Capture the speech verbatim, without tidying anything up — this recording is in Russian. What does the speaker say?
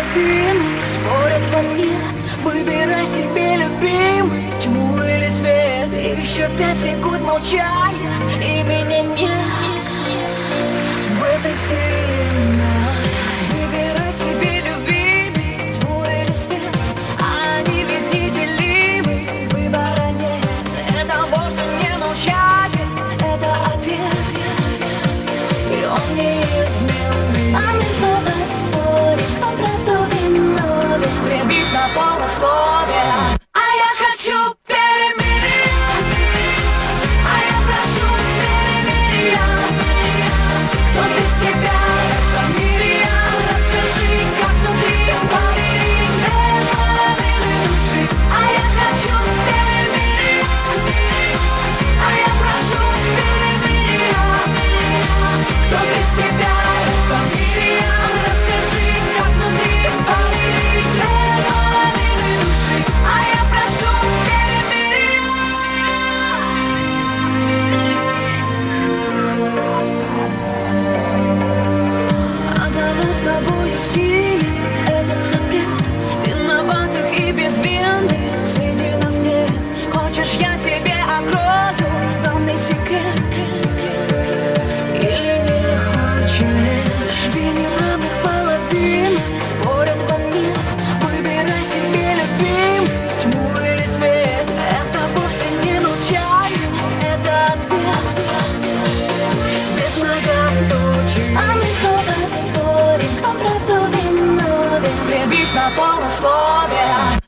половины спорят во мне. Выбирай себе, любимый, тьму или свет. Еще пять секунд молчания, и меня нет в этой вселенной. Выбирай себе, любимый, тьму или свет. Они ведь неделимы, выбора нет. Это вовсе не молчание, это ответ, и он неизменный. А мы снова спорим, кто прав, кто виновен. Прибись на полусловие, а я хочу перемирия. А я прошу перемирия. Кто без тебя в этом мире? Расскажи, как внутри поверить половины души. А я хочу перемирия. А я прошу перемирия. Кто без тебя в этом мире? Расскажи, как внутри поверить половины души. А я прошу перемирия. А давай с тобой снимем этот запрет виноватых и безвинных среди нас нет. Хочешь, я тебе открою главный секрет? Или не хочешь? Две неравных половины спорят во мне. Выбирай себе, любимый, тьму или свет. Это вовсе не молчание, это ответ без многоточий. А мы снова спорим, кто прав, кто виновен. Прибись на полусловие,